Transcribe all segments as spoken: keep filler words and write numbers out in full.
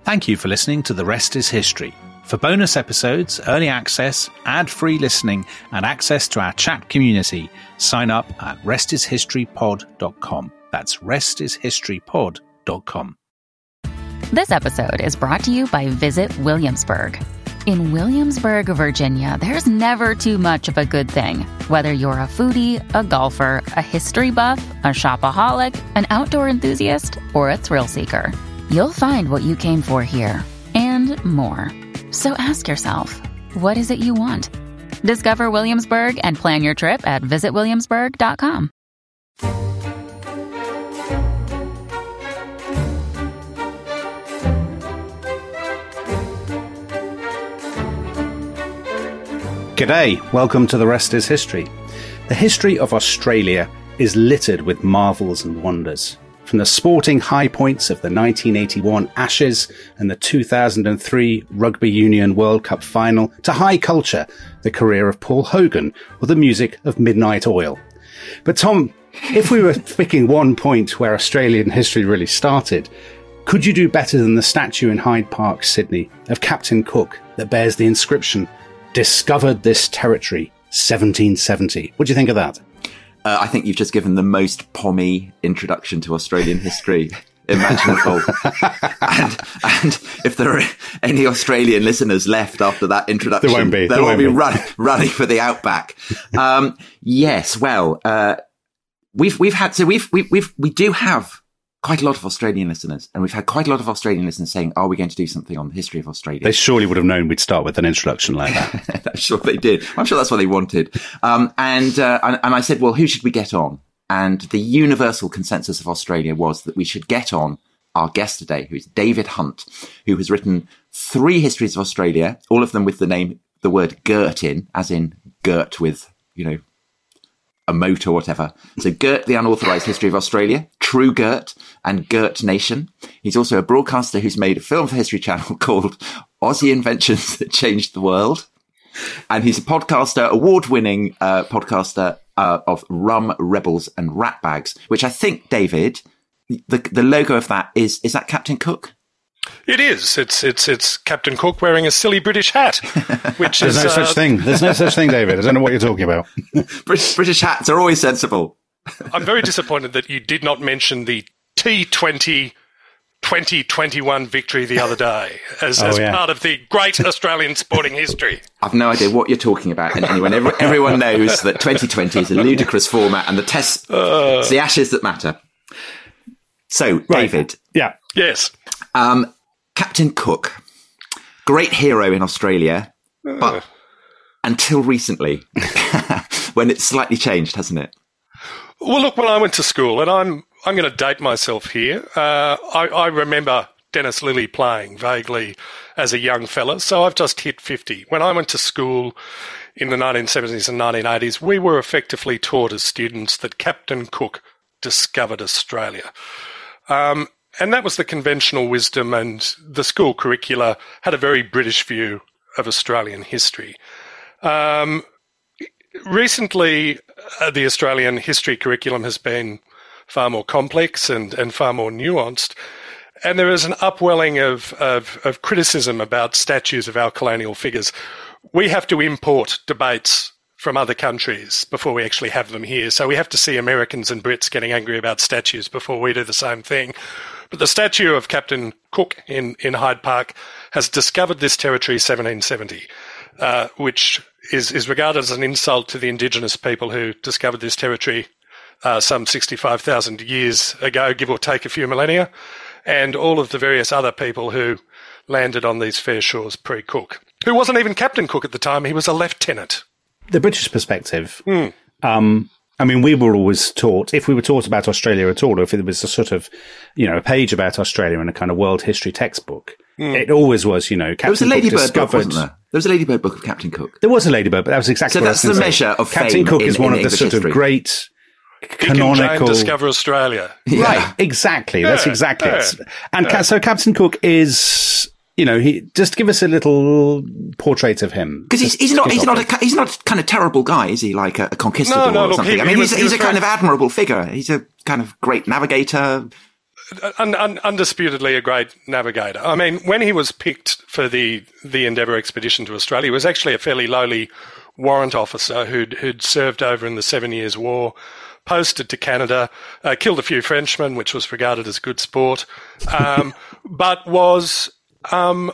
Thank you for listening to The Rest is History. For bonus episodes, early access, ad-free listening, and access to our chat community, sign up at rest is history pod dot com. That's rest is history pod dot com. This episode is brought to you by Visit Williamsburg. In Williamsburg, Virginia, there's never too much of a good thing. Whether you're a foodie, a golfer, a history buff, a shopaholic, an outdoor enthusiast, or a thrill seeker, you'll find what you came for here and more. So ask yourself, what is it you want? Discover Williamsburg and plan your trip at visit williamsburg dot com. G'day, welcome to The Rest is History. The history of Australia is littered with marvels and wonders. From the sporting high points of the nineteen eighty-one Ashes and the two thousand three Rugby Union World Cup final to high culture, the career of Paul Hogan or the music of Midnight Oil. But Tom, if we were picking one point where Australian history really started, could you do better than the statue in Hyde Park, Sydney, of Captain Cook that bears the inscription, "Discovered this territory, seventeen seventy"? What do you think of that? Uh, I think you've just given the most pommy introduction to Australian history imaginable. and, and if there are any Australian listeners left after that introduction, there won't be. they'll there all won't be, be. Run, running for the outback. Um, yes, well, uh, we've we've had so we've we we've we do have quite a lot of Australian listeners, and we've had quite a lot of Australian listeners saying, "Are we going to do something on the history of Australia?" They surely would have known we'd start with an introduction like that. I'm sure they did. I'm sure that's what they wanted. Um, and, uh, and and I said, well, who should we get on? And the universal consensus of Australia was that we should get on our guest today, who is David Hunt, who has written three histories of Australia, all of them with the name, the word Gert in, as in Gert with, you know, a moat or whatever. So Gert, the Unauthorized History of Australia, True Gert, and Gert Nation. He's also a broadcaster who's made a film for History Channel called Aussie Inventions That Changed the World. And he's a podcaster, award-winning uh, podcaster uh, of Rum, Rebels and Rat Bags, which I think, David, the the logo of that is, is that Captain Cook? It is. It's it's it's Captain Cook wearing a silly British hat, which There's is no uh, such thing. There's no such thing, David. I don't know what you're talking about. British, British hats are always sensible. I'm very disappointed that you did not mention the T twenty twenty twenty-one victory the other day as, oh, as yeah. part of the great Australian sporting history. I've no idea what you're talking about. And anyone, every, everyone knows that twenty twenty is a ludicrous format and the tests, uh, it's the Ashes that matter. So, right. David. Yeah. Yes. Um, Captain Cook, great hero in Australia, uh. but until recently, when it's slightly changed, hasn't it? Well, look, when I went to school, and I'm I'm going to date myself here, uh, I, I remember Dennis Lilly playing vaguely as a young fella, so I've just hit fifty. When I went to school in the nineteen seventies and nineteen eighties, we were effectively taught as students that Captain Cook discovered Australia. Um, and that was the conventional wisdom, and the school curricula had a very British view of Australian history. Um, recently, uh, the Australian history curriculum has been far more complex and, and far more nuanced, and there is an upwelling of, of, of criticism about statues of our colonial figures. We have to import debates from other countries before we actually have them here. So we have to see Americans and Brits getting angry about statues before we do the same thing. But the statue of Captain Cook in, in Hyde Park has discovered this territory seventeen seventy, uh, which is, is regarded as an insult to the indigenous people who discovered this territory uh, some sixty-five thousand years ago, give or take a few millennia, and all of the various other people who landed on these fair shores pre-Cook, who wasn't even Captain Cook at the time, he was a lieutenant. The British perspective, mm. um, I mean, we were always taught, if we were taught about Australia at all, or if it was a sort of, you know, a page about Australia in a kind of world history textbook, mm. it always was, you know, Captain there was a Ladybird Cook discovered... book, wasn't there? There was a Ladybird book of Captain Cook. There was a Ladybird, but that was exactly so what that's I was the say. measure of Captain fame Cook in, is one in of the English sort history. of great... Canonical. Canonical. Jane discover Australia. Yeah. Right, exactly. Yeah, That's exactly yeah, it. And yeah. so Captain Cook is, you know, he just give us a little portrait of him. Because he's, he's not, he's not a, he's not a kind of terrible guy, is he? Like a, a conquistador no, no, or look, something. he, I mean, he he's, was, he's he a kind of admirable figure. He's a kind of great navigator. un, un, undisputedly a great navigator. I mean, when he was picked for the, the Endeavour expedition to Australia, he was actually a fairly lowly warrant officer who'd, who'd served over in the Seven Years' War, posted to Canada, uh, killed a few Frenchmen, which was regarded as good sport, um, but was um,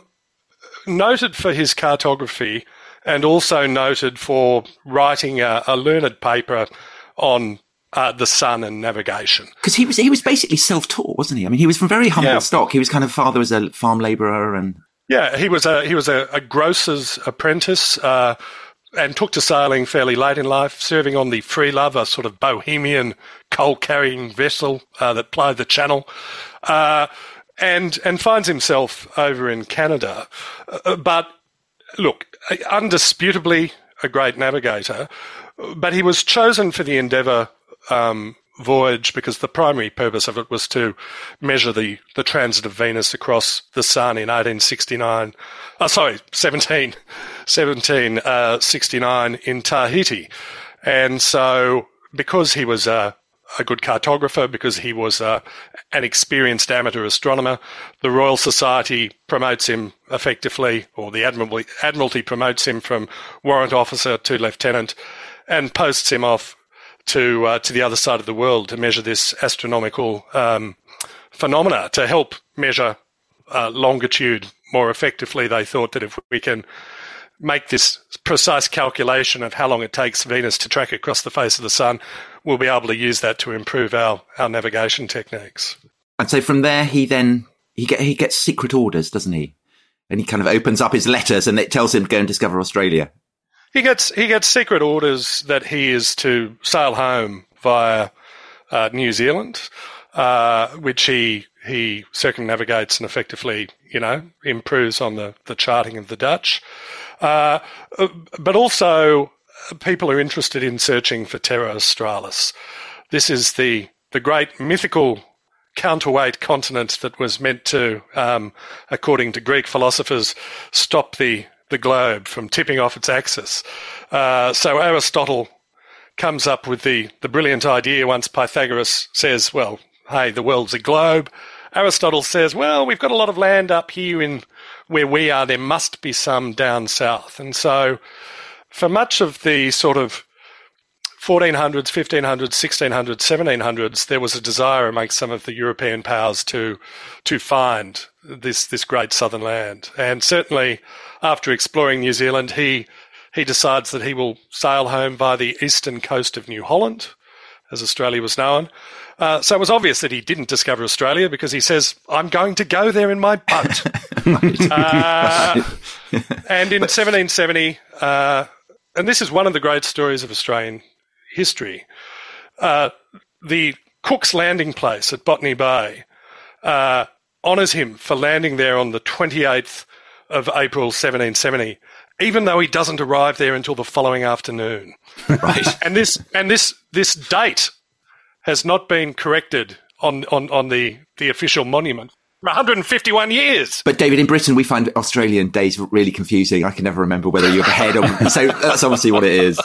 noted for his cartography and also noted for writing a, a learned paper on uh, the sun and navigation. Because he was he was basically self-taught, wasn't he? I mean, he was from very humble Yeah. stock. He was kind of father was a farm labourer, and Yeah, he was a he was a, a grocer's apprentice. Uh, and took to sailing fairly late in life, serving on the Free Love, a sort of bohemian coal-carrying vessel uh, that plied the channel, uh, and and finds himself over in Canada. Uh, but look, undisputably a great navigator, but he was chosen for the Endeavour um, voyage because the primary purpose of it was to measure the, the transit of Venus across the sun in eighteen sixty-nine. Oh, sorry, seventeen, seventeen uh, sixty-nine in Tahiti. And so because he was a, a good cartographer, because he was a, an experienced amateur astronomer, the Royal Society promotes him effectively, or the Admiralty, Admiralty promotes him from warrant officer to lieutenant and posts him off to uh, to the other side of the world to measure this astronomical um, phenomena, to help measure uh, longitude more effectively. They thought that if we can make this precise calculation of how long it takes Venus to track across the face of the sun, we'll be able to use that to improve our, our navigation techniques. and so from there he then he get he gets secret orders, doesn't he? And he kind of opens up his letters, and it tells him to go and discover Australia. He gets he gets secret orders that he is to sail home via uh, New Zealand, uh, which he he circumnavigates and effectively, you know, improves on the, the charting of the Dutch. Uh, but also, people are interested in searching for Terra Australis. This is the the great mythical counterweight continent that was meant to, um, according to Greek philosophers, stop the the globe from tipping off its axis. Uh, so Aristotle comes up with the, the brilliant idea once Pythagoras says, well, hey, the world's a globe. Aristotle says, well, we've got a lot of land up here in where we are. There must be some down south. And so for much of the sort of fourteen hundreds, fifteen hundreds, sixteen hundreds, seventeen hundreds, there was a desire amongst some of the European powers to to find this this great southern land. And certainly after exploring New Zealand, he he decides that he will sail home by the eastern coast of New Holland, as Australia was known. Uh, so it was obvious that he didn't discover Australia because he says, I'm going to go there in my boat. uh, and in seventeen seventy, uh, and this is one of the great stories of Australian history, uh, the Cook's landing place at Botany Bay uh, honours him for landing there on the twenty-eighth of April seventeen seventy, even though he doesn't arrive there until the following afternoon. Right. And this and this this date has not been corrected on, on, on the, the official monument for one hundred fifty-one years. But David, in Britain, we find Australian days really confusing. I can never remember whether you're ahead or so. That's obviously what it is.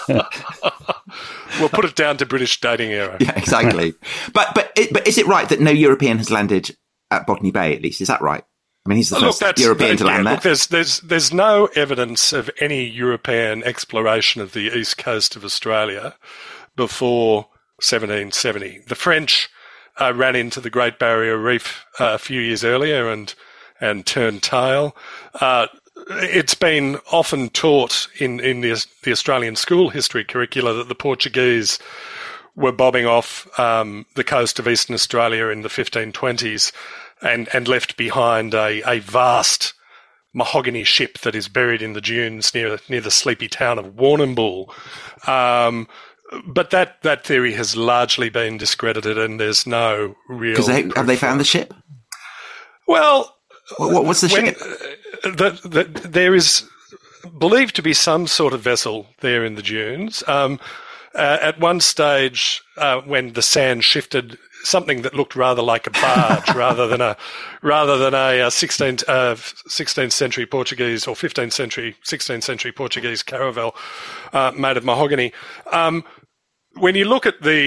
We'll put it down to British dating era. Yeah, exactly. but but it, but is it right that no European has landed at Botany Bay? At least is that right? I mean, he's the first look, European to yeah, land look, there. There's there's there's no evidence of any European exploration of the east coast of Australia before seventeen seventy. The French uh, ran into the Great Barrier Reef uh, a few years earlier and and turned tail. Uh, it's been often taught in, in the, the Australian school history curricula that the Portuguese were bobbing off um, the coast of eastern Australia in the fifteen twenties and, and left behind a, a vast mahogany ship that is buried in the dunes near near the sleepy town of Warrnambool. Um, but that, that theory has largely been discredited, and there's no real. Because they, have they found the ship? Well, What, what, what's the when, ship? uh, the, the, there is believed to be some sort of vessel there in the dunes. Um, uh, at one stage, uh, when the sand shifted, something that looked rather like a barge rather than a rather than a, a sixteenth, uh, sixteenth century Portuguese or fifteenth century, sixteenth century Portuguese caravel uh, made of mahogany. Um, when you look at the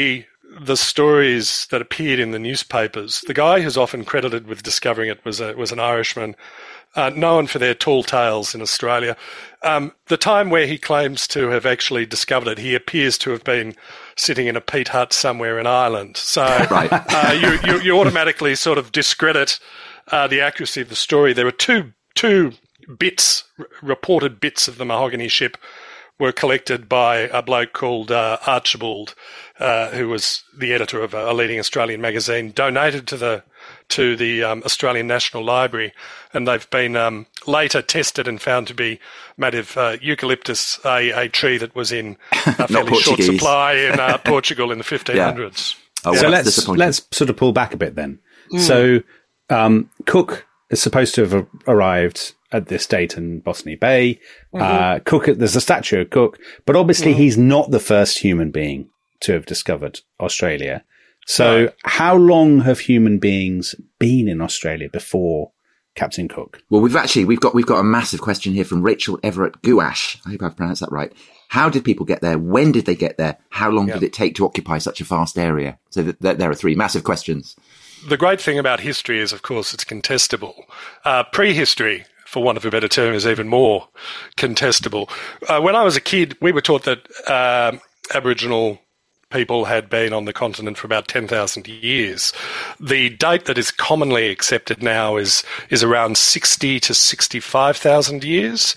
the stories that appeared in the newspapers, the guy who's often credited with discovering it was a, was an Irishman, uh, known for their tall tales in Australia. Um, the time where he claims to have actually discovered it, he appears to have been sitting in a peat hut somewhere in Ireland. So right. uh, you, you, you automatically sort of discredit uh, the accuracy of the story. There were two two bits, r- reported bits of the mahogany ship were collected by a bloke called uh, Archibald, uh, who was the editor of a, a leading Australian magazine, donated to the to the um, Australian National Library, and they've been um, later tested and found to be made of uh, eucalyptus, a, a tree that was in a fairly short supply in uh, Portugal in the fifteen hundreds. Yeah. Oh, so well, let's let's sort of pull back a bit then. Mm. So um, Cook is supposed to have arrived at this date in Botany Bay. Mm-hmm. Uh, Cook, there's a statue of Cook, but obviously mm-hmm. he's not the first human being to have discovered Australia. So no. How long have human beings been in Australia before Captain Cook? Well, we've actually, we've got, we've got a massive question here from Rachel Everett Guash. I hope I've pronounced that right. How did people get there? When did they get there? How long yeah. did it take to occupy such a vast area? So th- th- there are three massive questions. The great thing about history is, of course, it's contestable. Uh, prehistory, for want of a better term, is even more contestable. Uh, when I was a kid, we were taught that uh, Aboriginal people had been on the continent for about ten thousand years. The date that is commonly accepted now is is around sixty to sixty-five thousand years.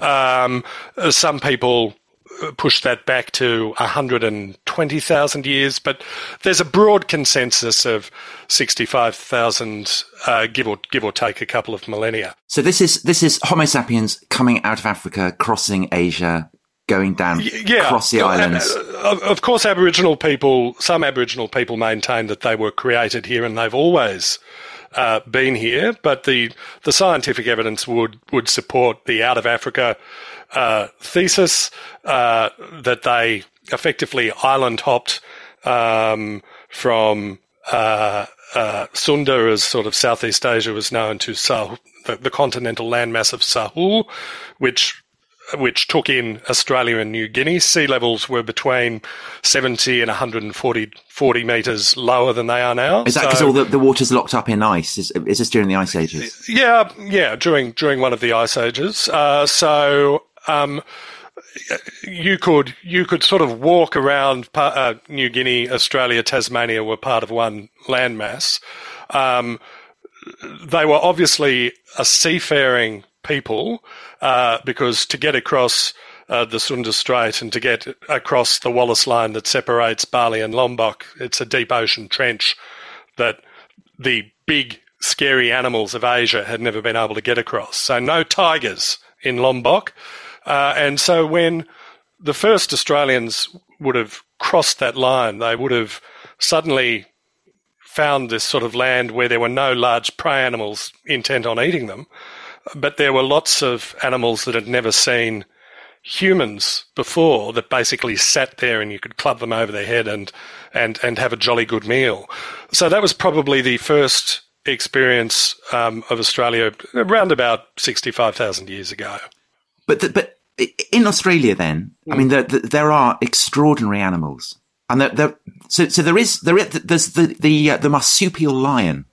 Um, some people push that back to one hundred twenty thousand years, but there's a broad consensus of sixty-five thousand, uh, give or give or take a couple of millennia. So this is this is Homo sapiens coming out of Africa, crossing Asia, going down yeah, across the islands. Uh, of course, Aboriginal people, some Aboriginal people maintain that they were created here and they've always uh, been here, but the the scientific evidence would would support the out of Africa Uh, thesis uh, that they effectively island hopped um, from uh, uh, Sunda, as sort of Southeast Asia was known, to Sah- the, the continental landmass of Sahul, which which took in Australia and New Guinea. Sea levels were between seventy and one hundred forty, forty metres lower than they are now. Is that because so, all the, the water's locked up in ice? Is, is this during the ice ages? Yeah, yeah, during during one of the ice ages. Uh, so. Um, you could you could sort of walk around uh, New Guinea, Australia, Tasmania were part of one landmass. Um, they were obviously a seafaring people uh, because to get across uh, the Sunda Strait and to get across the Wallace Line that separates Bali and Lombok, it's a deep ocean trench that the big scary animals of Asia had never been able to get across. So no tigers in Lombok. Uh, and so when the first Australians would have crossed that line, they would have suddenly found this sort of land where there were no large prey animals intent on eating them, but there were lots of animals that had never seen humans before that basically sat there and you could club them over their head and, and, and have a jolly good meal. So that was probably the first experience um, of Australia around about sixty-five thousand years ago. But the, but in Australia, then, mm. I mean, there, there are extraordinary animals, and there, there so so there is there is, there's the the uh, the marsupial lion.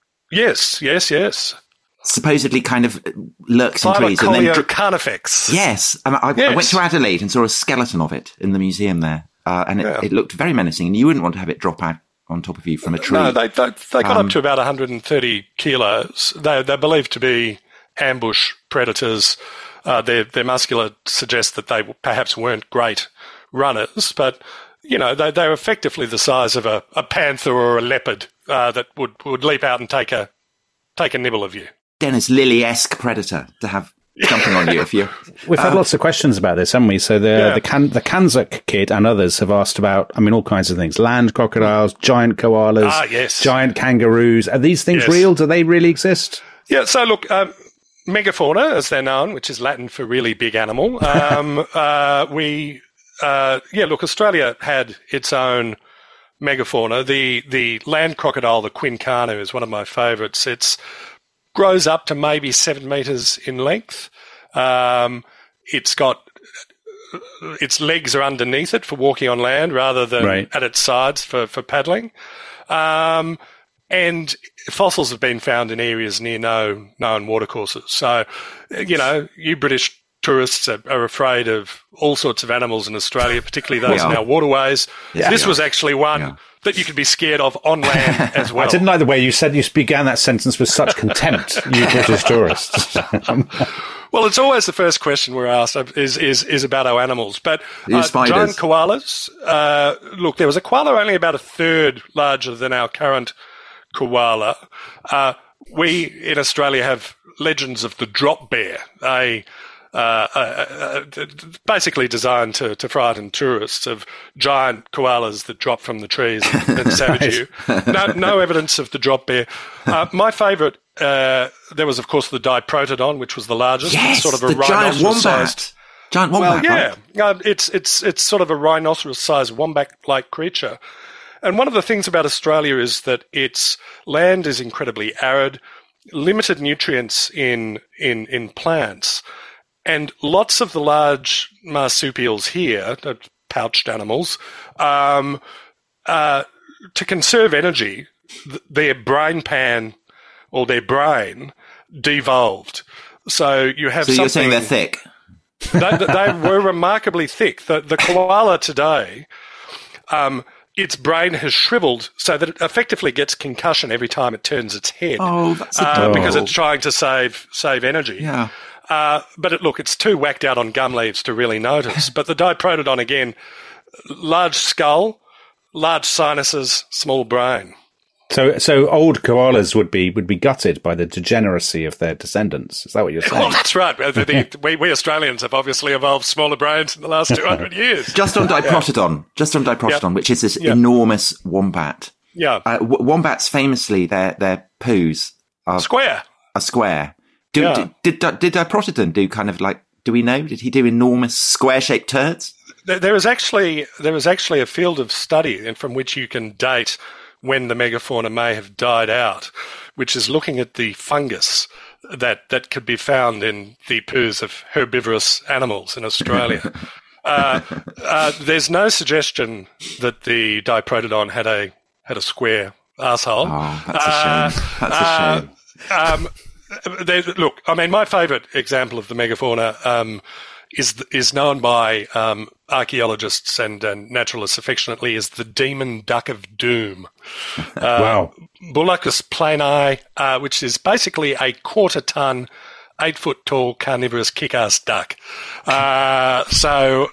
Yes, yes, yes. Supposedly, kind of lurks in trees. And then dr- carnifex. Yes, and I, yes. I went to Adelaide and saw a skeleton of it in the museum there, uh, and it, yeah. it looked very menacing. And you wouldn't want to have it drop out on top of you from a tree. No, they they, they got um, up to about one hundred thirty kilos. They they're believed to be ambush predators. Uh, their their muscular suggests that they perhaps weren't great runners, but you know they they're effectively the size of a, a panther or a leopard uh, that would, would leap out and take a take a nibble of you. Dennis Lilly-esque predator to have jumping on you if you. We've had uh, lots of questions about this, haven't we? So the yeah. the Kan- the Kanzuk kid and others have asked about, I mean, all kinds of things: land crocodiles, giant koalas, ah, yes. giant kangaroos. Are these things yes. real? Do they really exist? Yeah. So look. Um, Megafauna, as they're known, which is Latin for really big animal. Um, uh, we, uh, yeah, look, Australia had its own megafauna. The the land crocodile, the quincanu, is one of my favourites. It's grows up to maybe seven metres in length. Um, it's got its legs are underneath it for walking on land rather than Right. at its sides for, for paddling. Um, and fossils have been found in areas near no known watercourses. So, you know, you British tourists are, are afraid of all sorts of animals in Australia, particularly those Yeah. in our waterways. Yeah. this Yeah. was actually one Yeah. that you could be scared of on land as well. I didn't like the way you said you began that sentence with such contempt, you British tourists. Well, it's always the first question we're asked is is, is about our animals. But Your uh, spiders. giant koalas, uh, look, there was a koala only about a third larger than our current koala. Uh, we in Australia have legends of the drop bear, a uh, uh, uh, basically designed to, to frighten tourists, of giant koalas that drop from the trees and, and savage you. No, no evidence of the drop bear. Uh, my favourite, uh, there was, of course, the Diprotodon, which was the largest. Yes, It's sort of a the giant rhinoceros-sized. wombat. Giant wombat, Yeah, right? uh, it's it's it's sort of a rhinoceros-sized wombat-like creature. And one of the things about Australia is that its land is incredibly arid, limited nutrients in in in plants, and lots of the large marsupials here, the pouched animals, um, uh, to conserve energy, th- their brain pan or their brain devolved. So you have So something. you're saying they're thick? they, they were remarkably thick. The, the koala today, um, its brain has shriveled so that it effectively gets concussion every time it turns its head. Oh, that's uh, adorable. because it's trying to save save energy. Yeah. Uh, but it, look, it's too whacked out on gum leaves to really notice. But the Diprotodon, again, large skull, large sinuses, small brain. So, so old koalas would be would be gutted by the degeneracy of their descendants. Is that what you're Well, saying? that's right. The- the- we, we Australians have obviously evolved smaller brains in the last two hundred years. Just on Diprotodon, just on Diprotodon, Yep. which is this Yep. enormous wombat. Yeah. Uh, w- wombats famously, their their poos are, Square. are square. Do, Yeah. did, did Di- did Diprotodon do kind of like? Do we know? Did he do enormous square shaped turds? There there is actually there is actually a field of study and from which you can date when the megafauna may have died out, which is looking at the fungus that, that could be found in the poos of herbivorous animals in Australia. uh, uh, there's no suggestion that the Diprotodon had a had a square arsehole. Oh, that's a shame. That's a shame. Um, there, look, I mean, my favourite example of the megafauna um, is is known by um, archaeologists and, and naturalists affectionately as the demon duck of doom. Uh, Wow. Bulochus plani, uh, which is basically a quarter-ton, eight-foot-tall carnivorous kick-ass duck. Uh, so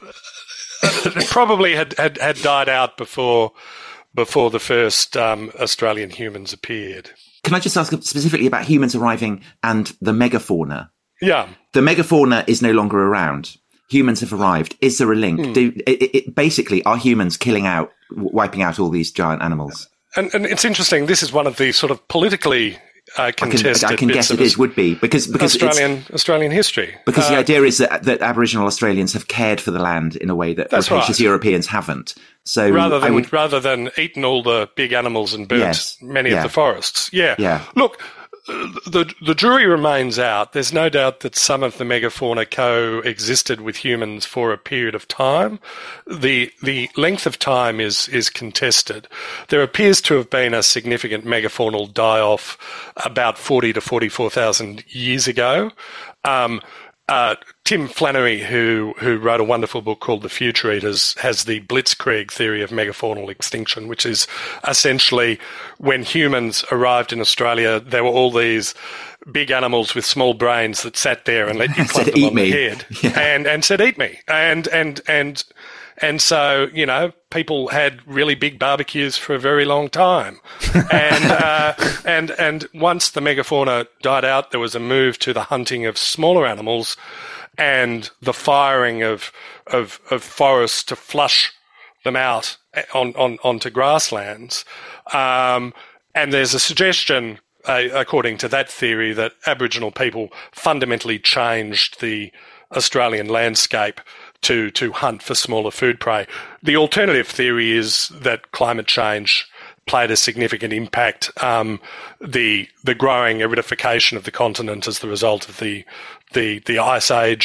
it probably had, had, had died out before before the first um, Australian humans appeared. Can I just ask specifically about humans arriving and the megafauna? Yeah. The megafauna is no longer around. Humans have arrived. Is there a link? Hmm. Do it, it, basically are humans killing out, w- wiping out all these giant animals? And, and it's interesting. This is one of the sort of politically uh, I can, contested I can bits guess of it is would be because because it's, Australian Australian history. because the Uh, idea is that that Aboriginal Australians have cared for the land in a way that That's rapacious right. Europeans haven't. So rather I than would, rather than eaten all the big animals and burnt Yes. many Yeah. of the forests. Yeah. Yeah. Look, uh, the the jury remains out. There's no doubt that some of the megafauna coexisted with humans for a period of time. The the length of time is is contested. There appears to have been a significant megafaunal die-off about forty to forty-four thousand years ago. Um, Uh, Tim Flannery, who who wrote a wonderful book called The Future Eaters, has the blitzkrieg theory of megafaunal extinction, which is essentially when humans arrived in Australia, there were all these big animals with small brains that sat there and let you club Said, them "Eat on me." the head Yeah. and, and said, eat me. And, and, and, and so, you know, people had really big barbecues for a very long time. And, uh, and, and once the megafauna died out, there was a move to the hunting of smaller animals and the firing of, of, of forests to flush them out on, on, onto grasslands. Um, and there's a suggestion, uh, according to that theory, that Aboriginal people fundamentally changed the Australian landscape to to hunt for smaller food prey. The alternative theory is that climate change played a significant impact. Um, the the growing aridification of the continent as the result of the the the ice age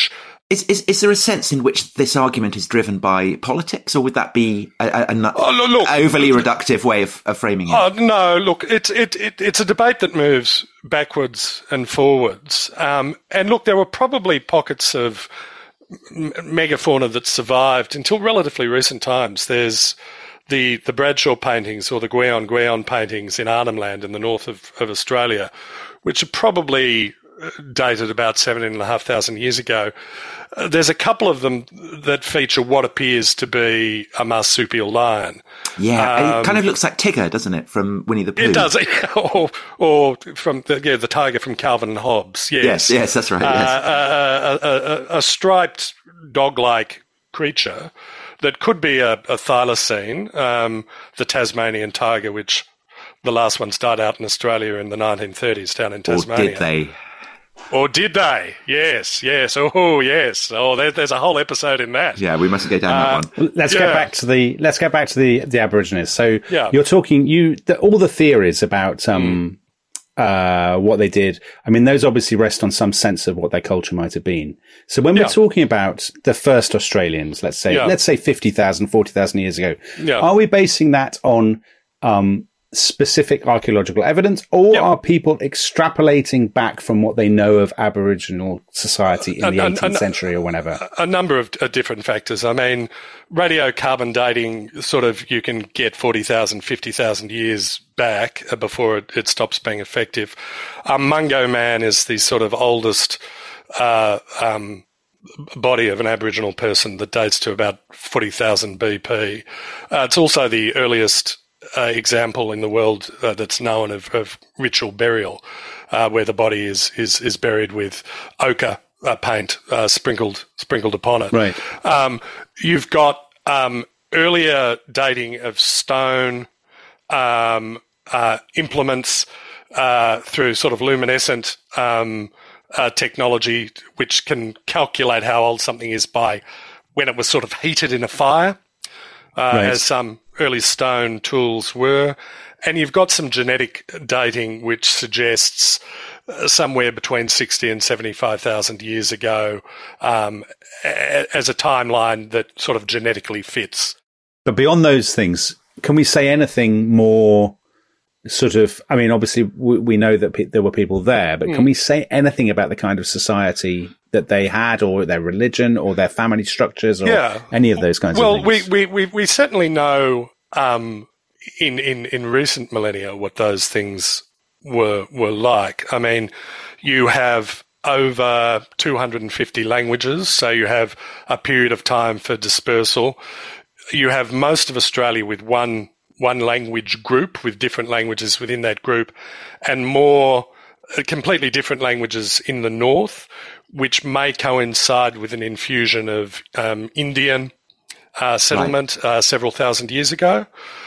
Is, is is there a sense in which this argument is driven by politics, or would that be a, a, a oh, look, look, overly reductive way of, of framing it? Oh, no, look, it's it, it, it's a debate that moves backwards and forwards. Um, and look, there were probably pockets of megafauna that survived until relatively recent times. There's the the Bradshaw paintings or the Gwion Gwion paintings in Arnhem Land in the north of, of Australia, which are probably dated about seventeen and a half thousand years ago. Uh, there's a couple of them that feature what appears to be a marsupial lion. Yeah, um, it kind of looks like Tigger, doesn't it, from Winnie the Pooh? It does, or, or from the, yeah, the tiger from Calvin and Hobbes. Yes, yes, yes that's right. Uh, yes. a, a, a, a striped dog-like creature that could be a, a thylacine, um, the Tasmanian tiger, which the last ones died out in Australia in the nineteen thirties down in Tasmania. Or did they? Or did they? Yes, yes. Oh, yes. Oh, there, there's a whole episode in that. Yeah, we mustn't go down uh, that one. Let's yeah. get back to the let's get back to the the Aborigines. So yeah. you're talking you the, all the theories about um mm. uh what they did. I mean, those obviously rest on some sense of what their culture might have been. So when yeah. we're talking about the first Australians, let's say yeah. let's say fifty thousand, forty thousand years ago, yeah. are we basing that on um specific archaeological evidence, or yep. are people extrapolating back from what they know of Aboriginal society in a, the eighteenth a, century or whenever? A number of uh, different factors. I mean, radiocarbon dating, sort of, you can get forty thousand, fifty thousand years back uh, before it, it stops being effective. Um, Mungo Man is the sort of oldest uh, um, body of an Aboriginal person that dates to about forty thousand B P. Uh, it's also the earliest Uh, example in the world uh, that's known of, of ritual burial, uh, where the body is is is buried with ochre uh, paint uh, sprinkled sprinkled upon it. Right. Um, you've got um, earlier dating of stone um, uh, implements uh, through sort of luminescent um, uh, technology, which can calculate how old something is by when it was sort of heated in a fire, uh, right. as some early stone tools were. And you've got some genetic dating which suggests uh, somewhere between sixty and seventy-five thousand years ago um, a- as a timeline that sort of genetically fits. But beyond those things, can we say anything more sort of, I mean, obviously we, we know that pe- there were people there, but mm. can we say anything about the kind of society that they had, or their religion, or their family structures, or yeah. any of those kinds well, of things? Well, we, we, we certainly know um, in, in, in recent millennia what those things were were like. I mean, you have over two hundred fifty languages, so you have a period of time for dispersal. You have most of Australia with one one language group, with different languages within that group, and more uh, completely different languages in the north, which may coincide with an infusion of um, Indian uh, settlement right. uh, several thousand years ago.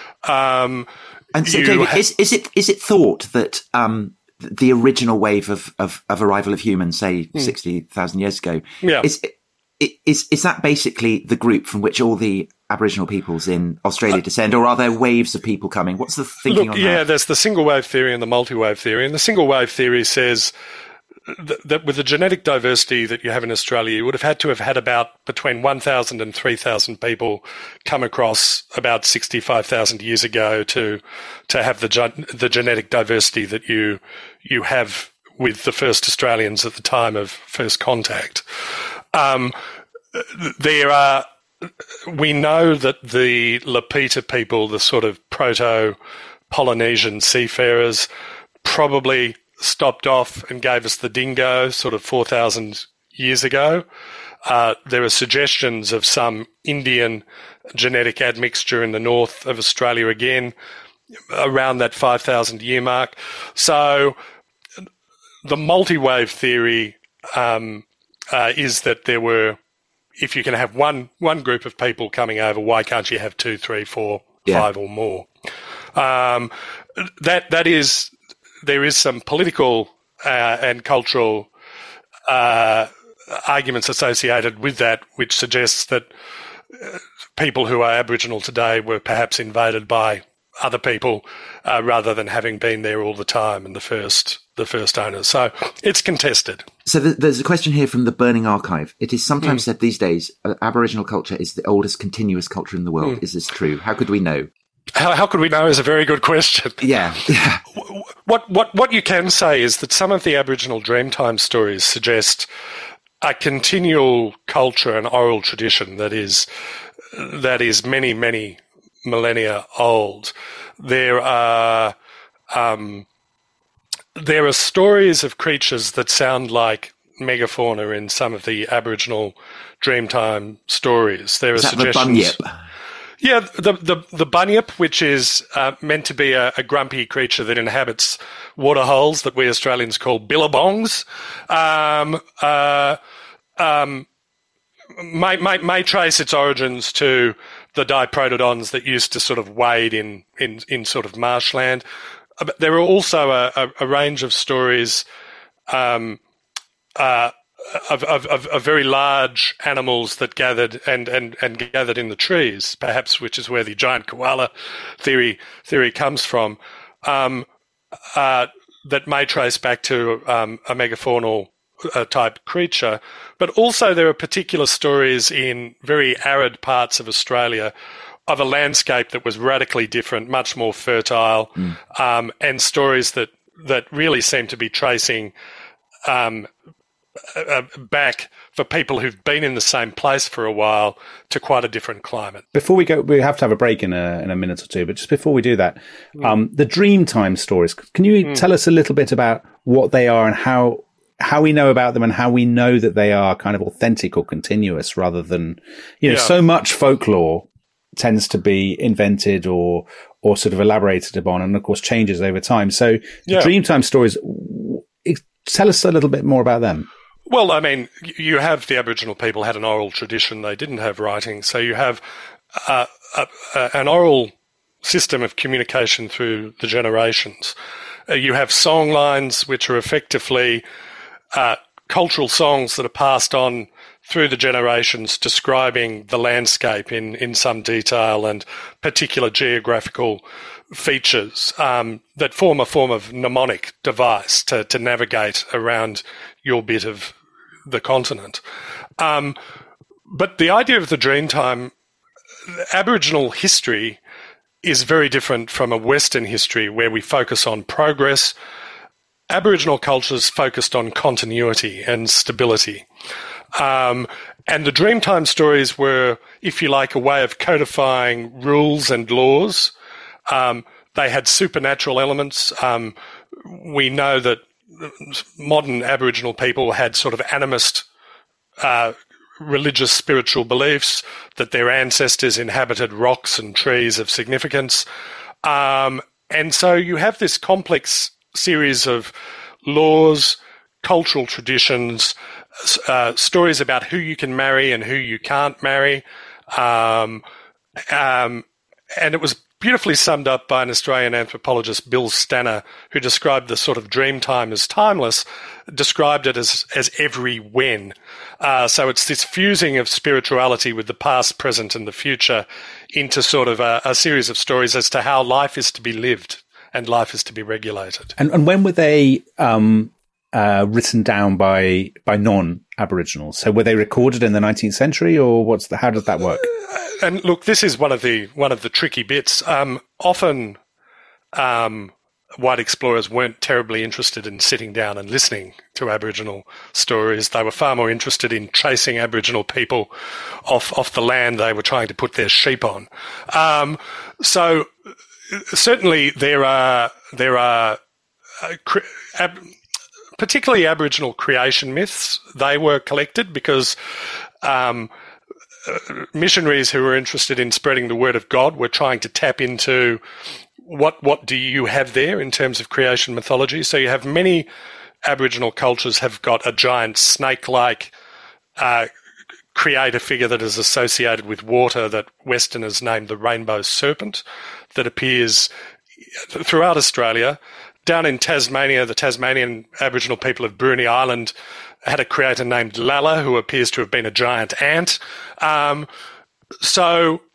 Um, and so, David, ha- is, is it is it thought that um, the original wave of, of, of arrival of humans, say mm. sixty thousand years ago, yeah. is, is is that basically the group from which all the Aboriginal peoples in Australia uh, descend, or are there waves of people coming? What's the thinking look, on yeah, that? Yeah, there's the single wave theory and the multi-wave theory. And the single wave theory says that, that with the genetic diversity that you have in Australia, you would have had to have had about between one thousand and three thousand people come across about sixty-five thousand years ago to to have the the genetic diversity that you you have with the first Australians at the time of first contact. Um, there are. We know that the Lapita people, the sort of proto-Polynesian seafarers, probably stopped off and gave us the dingo sort of four thousand years ago. Uh, there are suggestions of some Indian genetic admixture in the north of Australia again, around that five thousand year mark. So the multi-wave theory um, uh, is that there were, if you can have one one group of people coming over, why can't you have two, three, four, yeah. five or more? Um, that that is, there is some political uh, and cultural uh, arguments associated with that, which suggests that uh, people who are Aboriginal today were perhaps invaded by other people uh, rather than having been there all the time and the first the first owners. So it's contested. So th- there's a question here from the Burning Archive. It is sometimes mm. said these days uh, Aboriginal culture is the oldest continuous culture in the world. Mm. Is this true? How could we know? How, how could we know is a very good question. Yeah. what what what you can say is that some of the Aboriginal Dreamtime stories suggest a continual culture and oral tradition that is that is many many millennia old. There are um, there are stories of creatures that sound like megafauna in some of the Aboriginal Dreamtime stories. There is are that suggestions. The bunyip? Yeah, the the the bunyip, which is uh, meant to be a, a grumpy creature that inhabits waterholes that we Australians call billabongs, um, uh, um, may, may may trace its origins to the diprotodons that used to sort of wade in in, in sort of marshland. But there are also a, a, a range of stories um, uh, Of, of, of, of very large animals that gathered and, and, and gathered in the trees, perhaps, which is where the giant koala theory theory comes from, um, uh, that may trace back to um, a megafaunal uh, type creature. But also there are particular stories in very arid parts of Australia of a landscape that was radically different, much more fertile, mm. um, and stories that, that really seem to be tracing um, Uh, back for people who've been in the same place for a while to quite a different climate. Before we go, we have to have a break in a in a minute or two, but just before we do that, mm. um, the Dreamtime stories, can you mm. tell us a little bit about what they are and how how we know about them and how we know that they are kind of authentic or continuous rather than, you know, yeah. so much folklore tends to be invented or or sort of elaborated upon and of course changes over time. So the yeah. Dreamtime stories, tell us a little bit more about them. Well, I mean, you have the Aboriginal people had an oral tradition. They didn't have writing. So you have uh, a, a, an oral system of communication through the generations. Uh, you have song lines, which are effectively uh, cultural songs that are passed on through the generations, describing the landscape in, in some detail and particular geographical features um, that form a form of mnemonic device to, to navigate around your bit of the continent. Um, but the idea of the Dreamtime, Aboriginal history is very different from a Western history where we focus on progress. Aboriginal cultures focused on continuity and stability. Um, and the Dreamtime stories were, if you like, a way of codifying rules and laws. Um, they had supernatural elements. Um, we know that modern Aboriginal people had sort of animist uh, religious spiritual beliefs, that their ancestors inhabited rocks and trees of significance. Um, and so you have this complex series of laws, cultural traditions, uh, stories about who you can marry and who you can't marry. Um, um, and it was beautifully summed up by an Australian anthropologist, Bill Stanner, who described the sort of Dreamtime as timeless, described it as, as every when. Uh, so it's this fusing of spirituality with the past, present and the future into sort of a, a series of stories as to how life is to be lived and life is to be regulated. And, and when were they um, uh, written down by by non-Aboriginals? So were they recorded in the nineteenth century, or what's the, how does that work? And look, this is one of the one of the tricky bits. Um, often, um, white explorers weren't terribly interested in sitting down and listening to Aboriginal stories. They were far more interested in chasing Aboriginal people off off the land they were trying to put their sheep on. Um, so certainly there are there are uh, cre- ab- particularly Aboriginal creation myths. They were collected because um, uh, missionaries who were interested in spreading the word of God were trying to tap into what what do you have there in terms of creation mythology. So you have many Aboriginal cultures have got a giant snake-like uh, creator figure that is associated with water that Westerners named the rainbow serpent, that appears throughout Australia. Down in Tasmania, the Tasmanian Aboriginal people of Bruny Island had a creator named Lalla, who appears to have been a giant ant. Um, so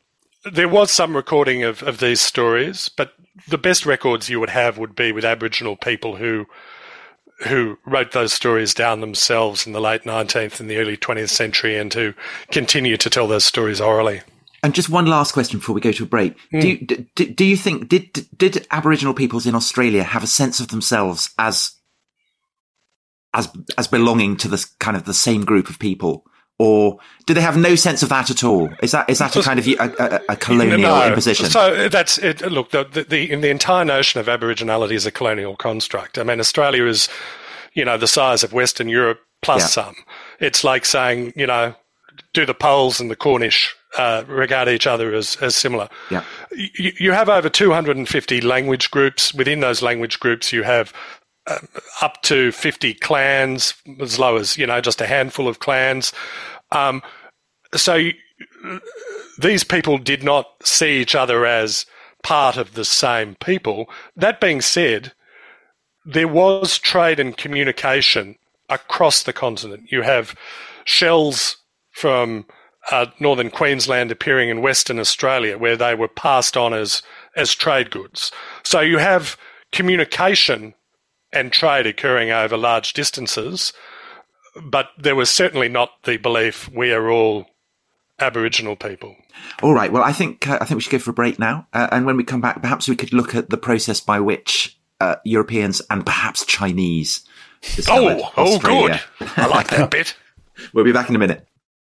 there was some recording of, of these stories, but the best records you would have would be with Aboriginal people who who wrote those stories down themselves in the late nineteenth and the early twentieth century, and who continue to tell those stories orally. And just one last question before we go to a break. Mm. Do, you, do, do you think, did did Aboriginal peoples in Australia have a sense of themselves as as as belonging to this kind of the same group of people? Or do they have no sense of that at all? Is that is that a kind of a, a, a colonial no, imposition? So that's it. Look, the, the, the, in the entire notion of Aboriginality is a colonial construct. I mean, Australia is, you know, the size of Western Europe plus yeah. some. It's like saying, you know, do the Poles and the Cornish uh, regard each other as, as similar? Yeah. You, you have over two hundred fifty language groups. Within those language groups, you have Uh, up to fifty clans, as low as, you know, just a handful of clans. Um, so you, these people did not see each other as part of the same people. That being said, there was trade and communication across the continent. You have shells from uh, northern Queensland appearing in Western Australia where they were passed on as, as trade goods. So you have communication and trade occurring over large distances, but there was certainly not the belief we are all Aboriginal people. All right. Well, I think uh, I think we should go for a break now, uh, and when we come back, perhaps we could look at the process by which uh, Europeans and perhaps Chinese discovered Oh, oh, Australia. good. I like that bit. We'll be back in a minute.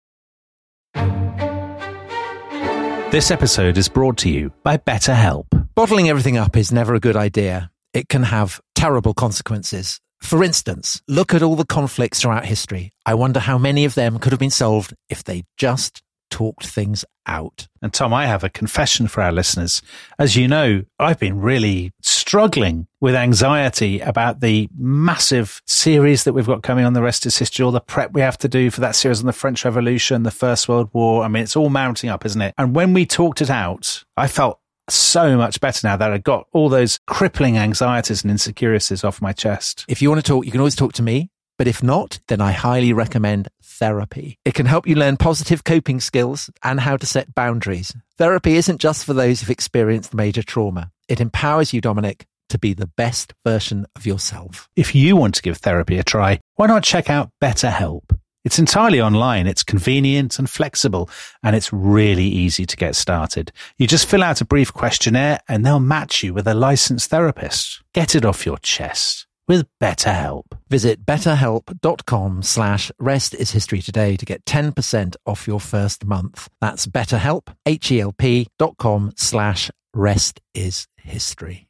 This episode is brought to you by BetterHelp. Bottling everything up is never a good idea. It can have terrible consequences. For instance, look at all the conflicts throughout history. I wonder how many of them could have been solved if they just talked things out. And Tom, I have a confession for our listeners. As you know, I've been really struggling with anxiety about the massive series that we've got coming on The Rest is History, all the prep we have to do for that series on the French Revolution, the First World War. I mean, it's all mounting up, isn't it? And when we talked it out, I felt so much better now that I got all those crippling anxieties and insecurities off my chest. If you want to talk, you can always talk to me. But if not, then I highly recommend therapy. It can help you learn positive coping skills and how to set boundaries. Therapy isn't just for those who've experienced major trauma. It empowers you, Dominic, to be the best version of yourself. If you want to give therapy a try, why not check out BetterHelp? It's entirely online, it's convenient and flexible, and it's really easy to get started. You just fill out a brief questionnaire and they'll match you with a licensed therapist. Get it off your chest with BetterHelp. Visit betterhelp.com slash rest is history today to get ten percent off your first month. That's betterhelp, H-E-L-P dot com slash rest is history.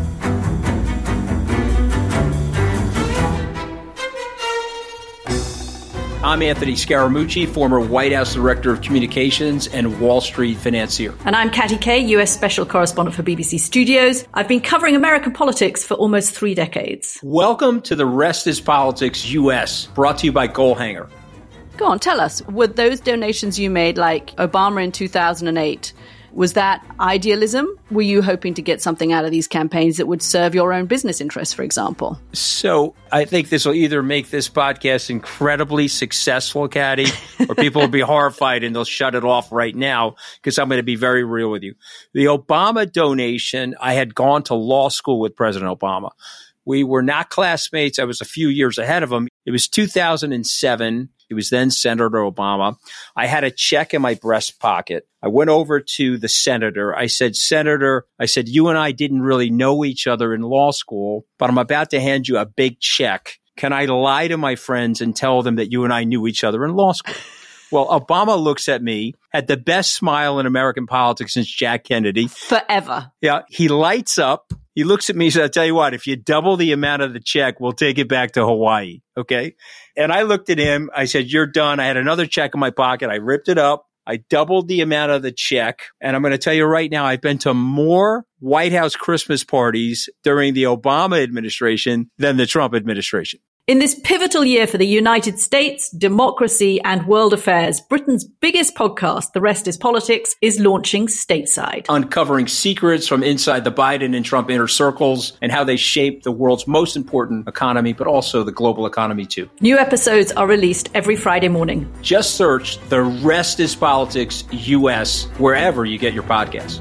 I'm Anthony Scaramucci, former White House Director of Communications and Wall Street financier. And I'm Katty Kay, U S Special Correspondent for B B C Studios. I've been covering American politics for almost three decades. Welcome to The Rest is Politics U S, brought to you by Goalhanger. Go on, tell us, were those donations you made, like Obama in two thousand eight, was that idealism? Were you hoping to get something out of these campaigns that would serve your own business interests, for example? So I think this will either make this podcast incredibly successful, Katty, or people will be horrified and they'll shut it off right now because I'm going to be very real with you. The Obama donation, I had gone to law school with President Obama. We were not classmates. I was a few years ahead of him. It was two thousand seven. He was then Senator Obama. I had a check in my breast pocket. I went over to the senator. I said, Senator, I said, you and I didn't really know each other in law school, but I'm about to hand you a big check. Can I lie to my friends and tell them that you and I knew each other in law school? Well, Obama looks at me, had the best smile in American politics since Jack Kennedy. Forever. Yeah. He lights up. He looks at me and says, I'll tell you what, if you double the amount of the check, we'll take it back to Hawaii. Okay. And I looked at him. I said, you're done. I had another check in my pocket. I ripped it up. I doubled the amount of the check. And I'm going to tell you right now, I've been to more White House Christmas parties during the Obama administration than the Trump administration. In this pivotal year for the United States, democracy, and world affairs, Britain's biggest podcast, The Rest is Politics, is launching stateside. Uncovering secrets from inside the Biden and Trump inner circles and how they shape the world's most important economy, but also the global economy too. New episodes are released every Friday morning. Just search The Rest is Politics U S wherever you get your podcasts.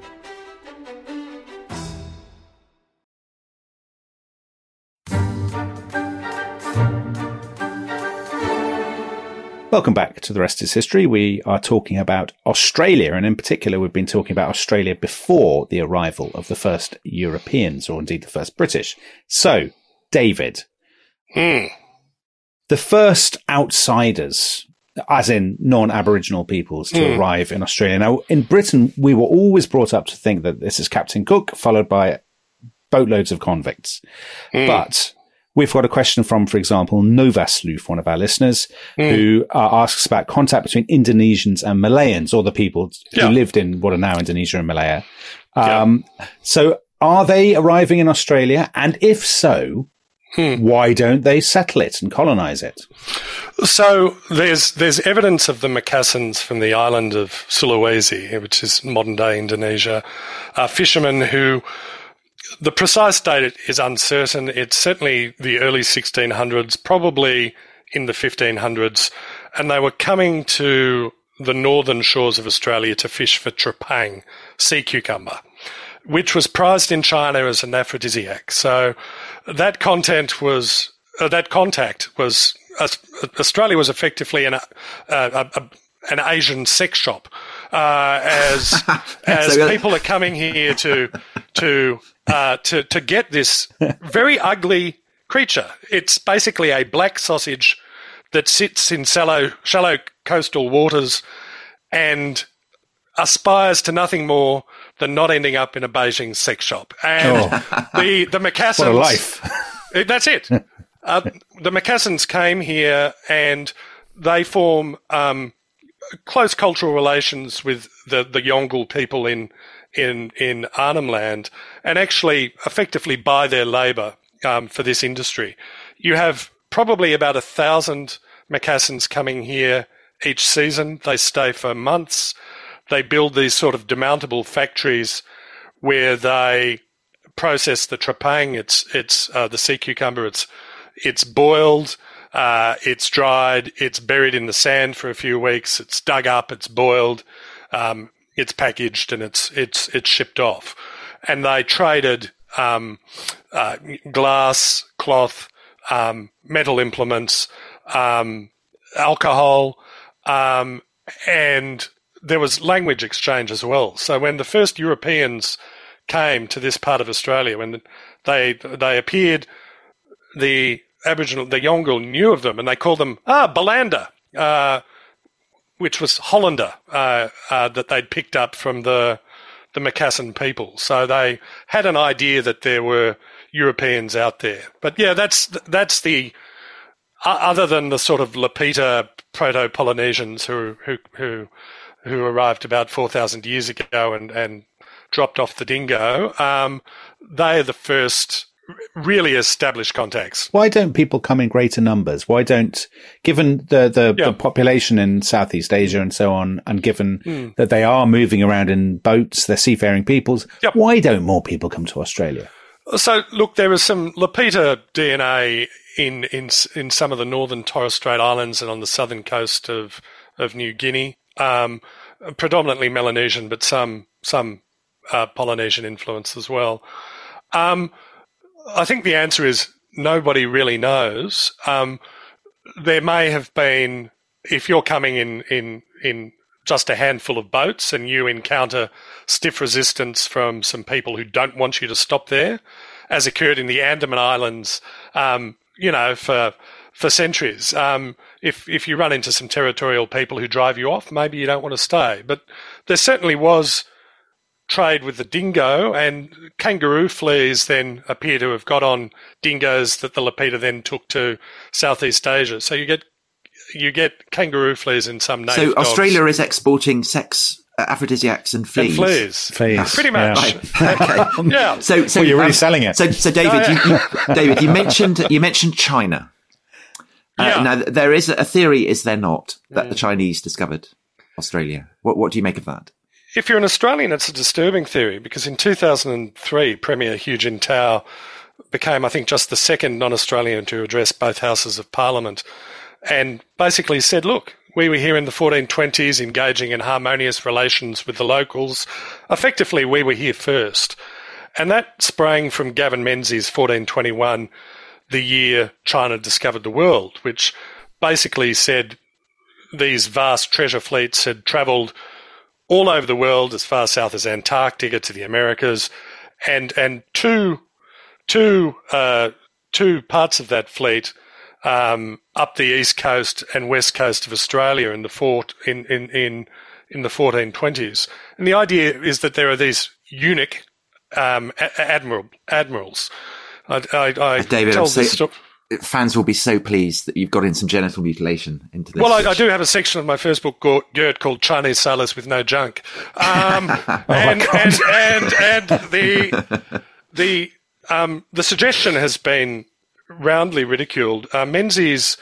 Welcome back to The Rest is History. We are talking about Australia, and in particular, we've been talking about Australia before the arrival of the first Europeans, or indeed the first British. So, David, mm. the first outsiders, as in non-Aboriginal peoples, to mm. arrive in Australia. Now, in Britain, we were always brought up to think that this is Captain Cook, followed by boatloads of convicts. Mm. But we've got a question from, for example, Novasloof, one of our listeners, mm. who uh, asks about contact between Indonesians and Malayans, or the people yeah. who lived in what are now Indonesia and Malaya. Um, yeah. So are they arriving in Australia? And if so, hmm. why don't they settle it and colonize it? So there's there's evidence of the Macassans from the island of Sulawesi, which is modern-day Indonesia, uh, fishermen who... The precise date is uncertain. It's certainly the early sixteen hundreds, probably in the fifteen hundreds, and they were coming to the northern shores of Australia to fish for trepang, sea cucumber, which was prized in China as an aphrodisiac. So that content was uh, that contact was uh, Australia was effectively an uh, a, a, an Asian sex shop, uh, as as so, people are coming here to to. Uh, to, to get this very ugly creature. It's basically a black sausage that sits in shallow, shallow coastal waters and aspires to nothing more than not ending up in a Beijing sex shop. And oh. the, the Macassans... What a life. That's it. Uh, the Macassans came here and they form um, close cultural relations with the, the Yongle people in in in Arnhem Land, and actually effectively buy their labour um, for this industry. You have probably about a thousand Macassans coming here each season. They stay for months. They build these sort of demountable factories where they process the trepang. It's it's uh, the sea cucumber. It's it's boiled. Uh, it's dried. It's buried in the sand for a few weeks. It's dug up. It's boiled. Um, It's packaged and it's it's it's shipped off, and they traded um, uh, glass, cloth, um, metal implements, um, alcohol, um, and there was language exchange as well. So when the first Europeans came to this part of Australia, when they they appeared, the Aboriginal, the Yongle knew of them, and they called them ah Balanda. Uh, which was Hollander, uh, uh, that they'd picked up from the the Macassan people. So they had an idea that there were Europeans out there. But yeah, that's that's the uh, other than the sort of Lapita Proto-Polynesians who who who who arrived about four thousand years ago and and dropped off the dingo. Um, they are the first really established contacts. Why don't people come in greater numbers? Why don't, given the, the, yeah. the population in Southeast Asia and so on, and given mm. that they are moving around in boats, they're seafaring peoples, yep. why don't more people come to Australia? So, look, there is some Lapita D N A in, in, in some of the northern Torres Strait Islands and on the southern coast of, of New Guinea, um, predominantly Melanesian, but some, some uh, Polynesian influence as well. Um, I think the answer is nobody really knows. Um, there may have been, if you're coming in, in, in just a handful of boats and you encounter stiff resistance from some people who don't want you to stop there, as occurred in the Andaman Islands, um, you know, for for centuries. Um, if if you run into some territorial people who drive you off, maybe you don't want to stay. But there certainly was trade with the dingo, and kangaroo fleas then appear to have got on dingoes that the Lapita then took to Southeast Asia. So you get you get kangaroo fleas in some native So dogs. Australia is exporting sex uh, aphrodisiacs and fleas. And fleas. Fleas. Pretty much. Yeah. Right. Okay. yeah. So, so well, you're really um, selling it. So, so David, oh, yeah. you, you, David, you mentioned you mentioned China. Uh, Yeah. now, there is a theory, is there not, that Mm. the Chinese discovered Australia? What, what do you make of that? If you're an Australian, it's a disturbing theory because in two thousand three, Premier Hu Jintao became, I think, just the second non-Australian to address both houses of Parliament and basically said, look, we were here in the fourteen twenties engaging in harmonious relations with the locals. Effectively, we were here first. And that sprang from Gavin Menzies' fourteen twenty-one, the year China discovered the world, which basically said these vast treasure fleets had travelled all over the world, as far south as Antarctica to the Americas, and and two two uh, two parts of that fleet um, up the east coast and west coast of Australia in the fort in in in, in the fourteen twenties. And the idea is that there are these eunuch um, admiral admirals. I, I, I David, told I'm so, this sto- fans will be so pleased that you've got in some genital mutilation into this. Well, I, I do have a section of my first book, Gert, called Chinese Sailors with No Junk. Um, Oh and, and, and, and the, the, um, the suggestion has been roundly ridiculed. Uh, Menzies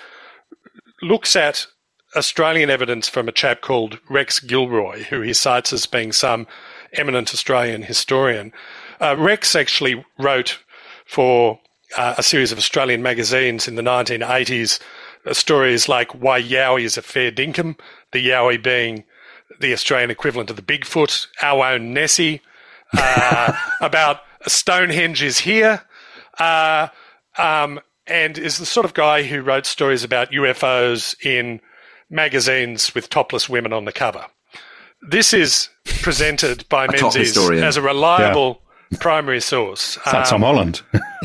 looks at Australian evidence from a chap called Rex Gilroy, who he cites as being some eminent Australian historian. Uh, Rex actually wrote for uh, a series of Australian magazines in the nineteen eighties, uh, stories like Why Yowie is a Fair Dinkum, the Yowie being the Australian equivalent of the Bigfoot, Our Own Nessie, uh, about Stonehenge is here, uh, um, and is the sort of guy who wrote stories about U F Os in magazines with topless women on the cover. This is presented by Menzies as a reliable yeah. primary source. Is that um, Tom Holland?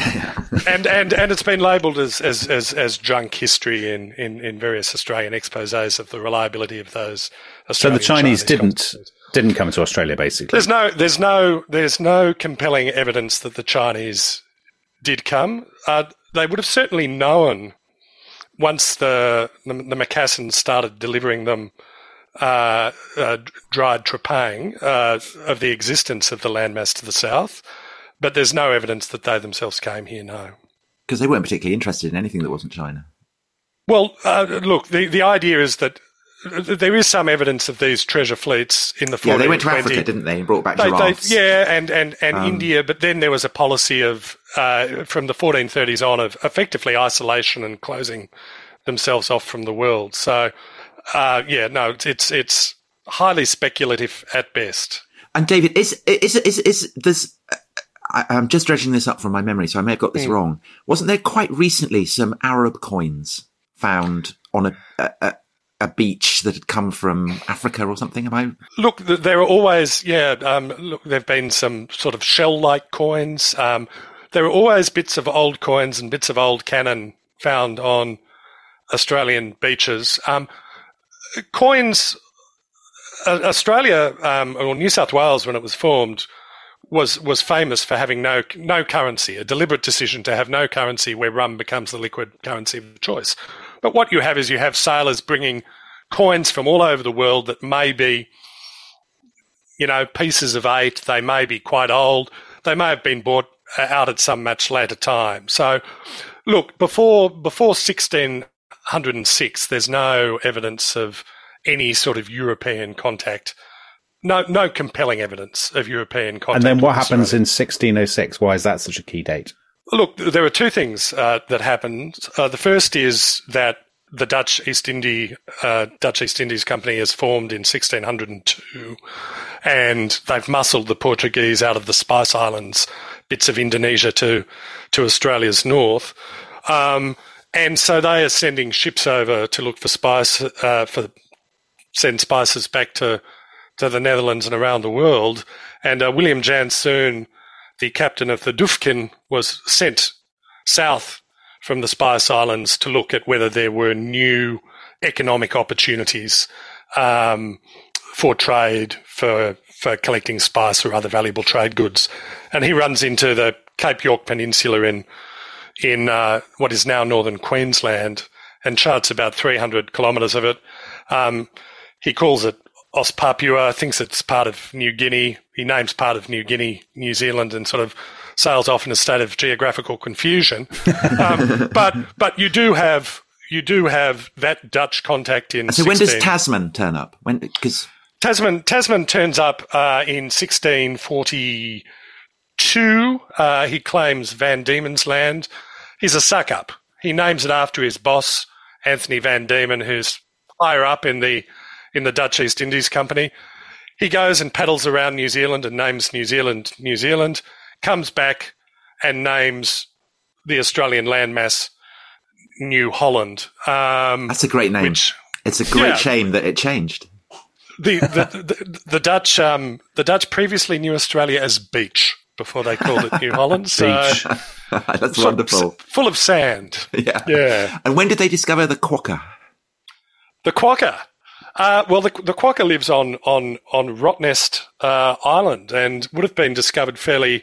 and, and, and it's been labelled as, as, as, as junk history in, in, in various Australian exposés of the reliability of those Australian. So the Chinese, Chinese didn't conferences. didn't come to Australia, basically. There's no there's no there's no compelling evidence that the Chinese did come. Uh, they would have certainly known once the the, the Macassans started delivering them uh, uh, dried trepang uh, of the existence of the landmass to the south. But there's no evidence that they themselves came here, no. Because they weren't particularly interested in anything that wasn't China. Well, uh, look, the, the idea is that there is some evidence of these treasure fleets in the Yeah, they went to fourteen twenty. Africa, didn't they, and brought back they, giraffes. They, yeah, and, and, and Um, India, but then there was a policy of, uh, from the fourteen thirties on, of effectively isolation and closing themselves off from the world. So, uh, yeah, no, it's, it's it's highly speculative at best. And David, is is is is there's I, I'm just dredging this up from my memory, so I may have got this mm. wrong. Wasn't there quite recently some Arab coins found on a, a a beach that had come from Africa or something? Am I? Look, there are always yeah. Um, look, there've been some sort of shell-like coins. Um, there are always bits of old coins and bits of old cannon found on Australian beaches. Um, coins. Uh, Australia um, or New South Wales, when it was formed, was was famous for having no no currency, a deliberate decision to have no currency where rum becomes the liquid currency of choice. But what you have is you have sailors bringing coins from all over the world that may be, you know, pieces of eight, they may be quite old, they may have been bought out at some much later time. So, look, before before sixteen oh six, there's no evidence of any sort of European contact. No, no compelling evidence of European contact. And then what with happens Australia. in sixteen oh six? Why is that such a key date? Look, there are two things uh, that happened. Uh, the first is that the Dutch East India uh, Dutch East Indies Company is formed in sixteen oh two, and they've muscled the Portuguese out of the Spice Islands, bits of Indonesia to to Australia's north. Um, and so they are sending ships over to look for spice, uh, for send spices back to to the Netherlands and around the world. And uh, William Jansoon, the captain of the Dufkin, was sent south from the Spice Islands to look at whether there were new economic opportunities um, for trade, for for collecting spice or other valuable trade goods. And he runs into the Cape York Peninsula in in uh, what is now northern Queensland and charts about three hundred kilometres of it. Um, he calls it Ost Papua, thinks it's part of New Guinea. He names part of New Guinea, New Zealand, and sort of sails off in a state of geographical confusion. um, but but you do have you do have that Dutch contact in. So when sixteen does Tasman turn up? When because Tasman Tasman turns up uh, in sixteen forty-two. Uh, he claims Van Diemen's Land. He's a suck up. He names it after his boss, Anthony Van Diemen, who's higher up in the in the Dutch East Indies Company. He goes and paddles around New Zealand and names New Zealand New Zealand, comes back and names the Australian landmass New Holland. Um, That's a great name. Which, it's a great yeah, shame that it changed. The the, the, the Dutch um, the Dutch previously knew Australia as beach before they called it New Holland. So beach. That's wonderful. Full of sand. Yeah. Yeah. And when did they discover the quokka? The quokka. Uh, well, the, the quokka lives on on on Rottnest uh, Island and would have been discovered fairly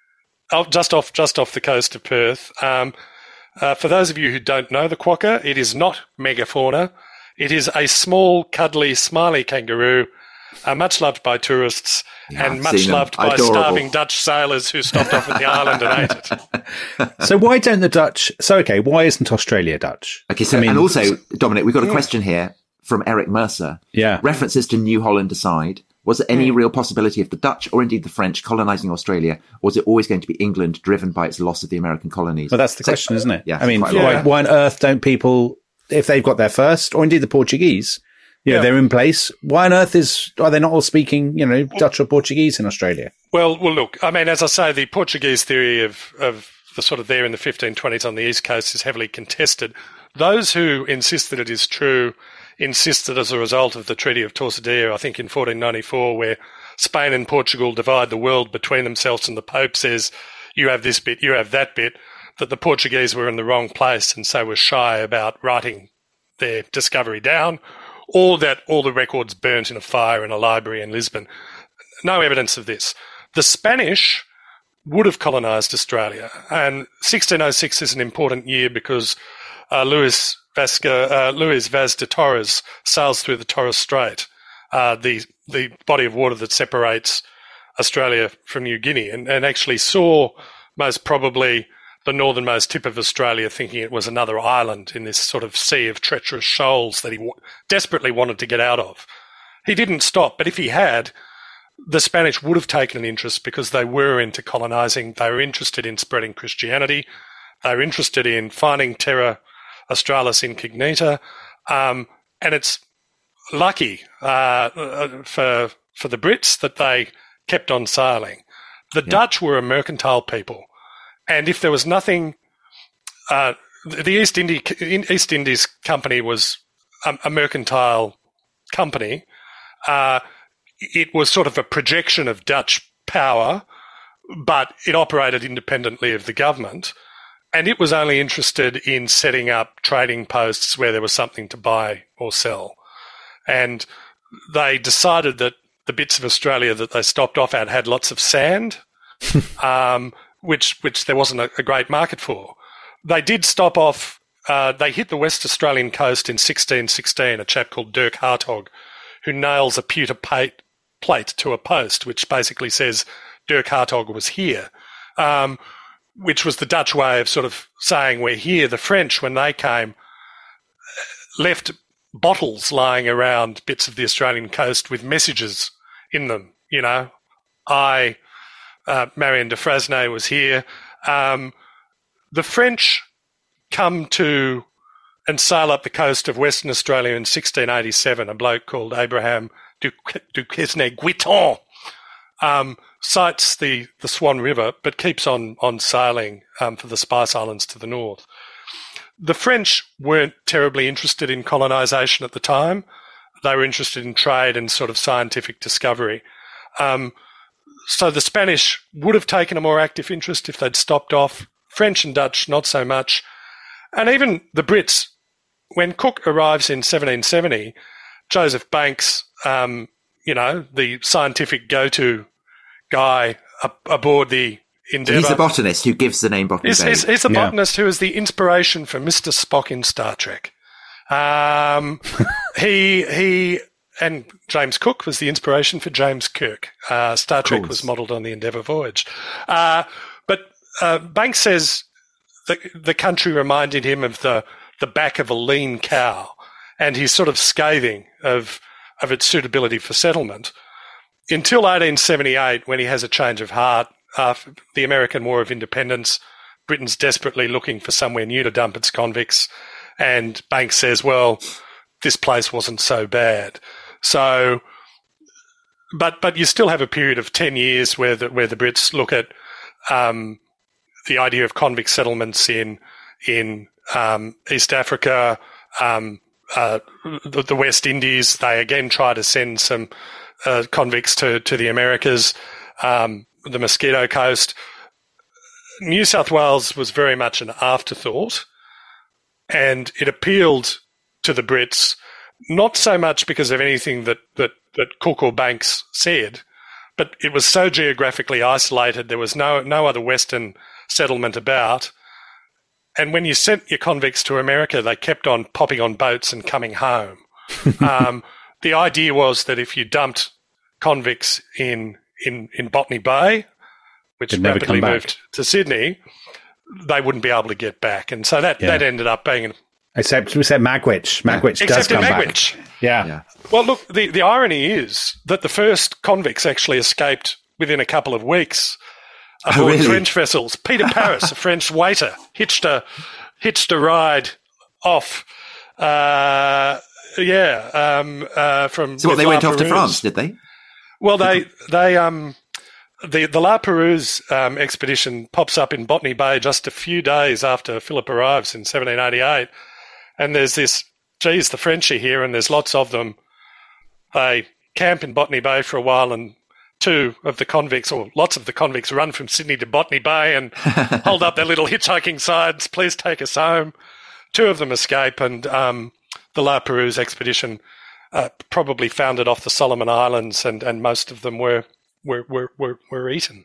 oh, just off just off the coast of Perth. Um, uh, for those of you who don't know the quokka, it is not megafauna. It is a small, cuddly, smiley kangaroo, uh, much loved by tourists yeah, and much loved by Adorable. starving Dutch sailors who stopped off at the island and ate it. So why don't the Dutch? So okay, why isn't Australia Dutch? Okay, so I mean, and also, Dominic, we've got a question here from Eric Mercer. Yeah. References to New Holland aside, was there any real possibility of the Dutch or indeed the French colonising Australia, or was it always going to be England driven by its loss of the American colonies? Well, that's the so, question, isn't it? Yeah. I mean, why, why on earth don't people, if they've got there first, or indeed the Portuguese, you know, yeah. they're in place, why on earth is are they not all speaking, you know, Dutch or Portuguese in Australia? Well, well, look, I mean, as I say, the Portuguese theory of, of the sort of there in the fifteen twenties on the East Coast is heavily contested. Those who insist that it is true insist that as a result of the Treaty of Tordesillas, I think in fourteen ninety-four, where Spain and Portugal divide the world between themselves and the Pope says, you have this bit, you have that bit, that the Portuguese were in the wrong place and so were shy about writing their discovery down, or that all the records burnt in a fire in a library in Lisbon. No evidence of this. The Spanish would have colonised Australia, and sixteen oh six is an important year because uh, Luis Vasca, uh, Luis Vaz de Torres sails through the Torres Strait, uh, the the body of water that separates Australia from New Guinea, and, and actually saw most probably the northernmost tip of Australia, thinking it was another island in this sort of sea of treacherous shoals that he w- desperately wanted to get out of. He didn't stop, but if he had, the Spanish would have taken an interest because they were into colonising. They were interested in spreading Christianity. They were interested in finding Terra Australis Incognita. Um, and it's lucky uh, for for the Brits that they kept on sailing. The yeah. Dutch were a mercantile people. And if there was nothing, uh, the East, Indi- East Indies Company was a, a mercantile company. Uh, it was sort of a projection of Dutch power, but it operated independently of the government. And it was only interested in setting up trading posts where there was something to buy or sell. And they decided that the bits of Australia that they stopped off at had lots of sand, um, which which there wasn't a, a great market for. They did stop off. Uh, they hit the West Australian coast in sixteen sixteen, a chap called Dirk Hartog, who nails a pewter plate, plate to a post, which basically says Dirk Hartog was here, um, which was the Dutch way of sort of saying we're here. The French, when they came, left bottles lying around bits of the Australian coast with messages in them. You know, I, uh, Marion de Frasnay was here. Um, the French come to and sail up the coast of Western Australia in sixteen eighty-seven. A bloke called Abraham Duquesne-Guiton um, sights the, the Swan River, but keeps on, on sailing um, for the Spice Islands to the north. The French weren't terribly interested in colonisation at the time. They were interested in trade and sort of scientific discovery. Um, so the Spanish would have taken a more active interest if they'd stopped off. French and Dutch, not so much. And even the Brits, when Cook arrives in seventeen seventy, Joseph Banks, um, you know, the scientific go-to guy ab- aboard the Endeavour. He's a botanist who gives the name Botany He's, Bay. he's, he's a Yeah. botanist who is the inspiration for Mister Spock in Star Trek. Um, he he and James Cook was the inspiration for James Kirk. Uh, Star Trek was modelled on the Endeavour voyage. Uh, but uh, Banks says the the country reminded him of the the back of a lean cow, and he's sort of scathing of of its suitability for settlement until eighteen seventy-eight, when he has a change of heart after the American War of Independence. Britain's desperately looking for somewhere new to dump its convicts, and Banks says, well, this place wasn't so bad. So, but but you still have a period of ten years where the, where the Brits look at um, the idea of convict settlements in in um, East Africa, um, uh, the, the West Indies. They again try to send some uh, convicts to, to the Americas, um, the Mosquito Coast. New South Wales was very much an afterthought, and it appealed to the Brits, not so much because of anything that, that, that Cook or Banks said, but it was so geographically isolated, there was no no other Western settlement about. And when you sent your convicts to America, they kept on popping on boats and coming home. um, the idea was that if you dumped convicts in, in, in Botany Bay, which They'd never rapidly come back. moved to Sydney, they wouldn't be able to get back. And so that, Yeah. that ended up being... An, Except we said Magwitch. Magwitch does except in come Magwitch. back. Yeah. Yeah. Well, look, the, the irony is that the first convicts actually escaped within a couple of weeks aboard really? French vessels. Peter Paris, a French waiter, hitched a hitched a ride off. Uh, yeah, um, uh, from So what, they with went La off to Perouse. France, did they? Well, they they um the the La Perouse um, expedition pops up in Botany Bay just a few days after Philip arrives in seventeen eighty-eight, and there's this, geez, the French are here, and there's lots of them. They camp in Botany Bay for a while, and two of the convicts, or lots of the convicts, run from Sydney to Botany Bay and hold up their little hitchhiking signs, please take us home. Two of them escape, and um, the La Perouse expedition uh, probably founded off the Solomon Islands, and, and most of them were were, were, were, were eaten.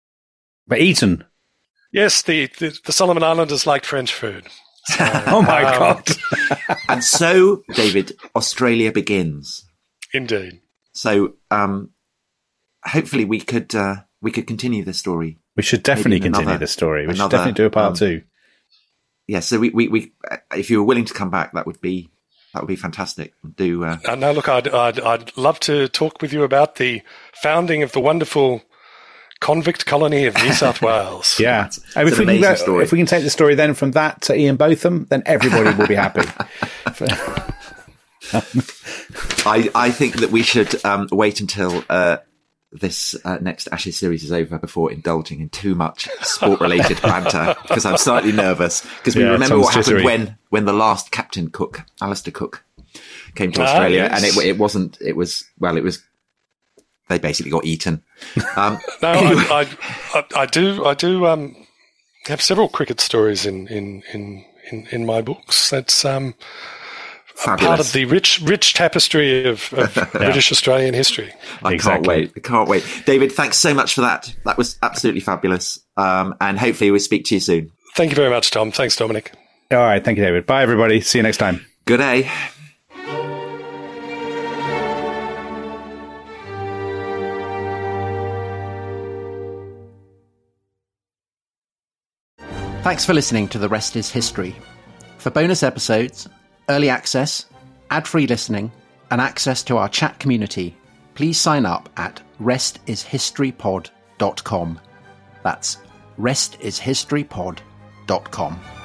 But eaten. Yes, the, the, the Solomon Islanders liked French food. So, Oh, my um, God. And so, David, Australia begins. Indeed. So, um, hopefully, we could uh, we could continue this story. We should definitely Maybe in continue another- this story. We should another, definitely do a part um, two. Yeah. So, we, we, we if you were willing to come back, that would be that would be fantastic. Do uh, Uh, no, look, I'd, I'd, I'd love to talk with you about the founding of the wonderful convict colony of New South Wales. Yeah. It's And if an we, can amazing go, story. if we can take the story then from that to Ian Botham, then everybody will be happy. I, I think that we should um, wait until uh, this uh, next Ashes series is over before indulging in too much sport-related banter, because I'm slightly nervous. Because we Yeah, remember Tom's what happened jittery. when, when the last captain Cook, Alistair Cook, came to Ah, Australia, yes. and it, it wasn't. It was well. It was. They basically got eaten. Um, No, I, I, I, I do, I do um, have several cricket stories in, in, in, in, in my books. That's um, part fabulous. of the rich, rich tapestry of, of British Australian history. I Exactly. can't wait. I can't wait. David, thanks so much for that. That was absolutely fabulous. Um, and hopefully we'll speak to you soon. Thank you very much, Tom. Thanks, Dominic. All right. Thank you, David. Bye, everybody. See you next time. Good day. Thanks for listening to The Rest is History. For bonus episodes, early access, ad-free listening, and access to our chat community, please sign up at rest is history pod dot com. That's rest is history pod dot com.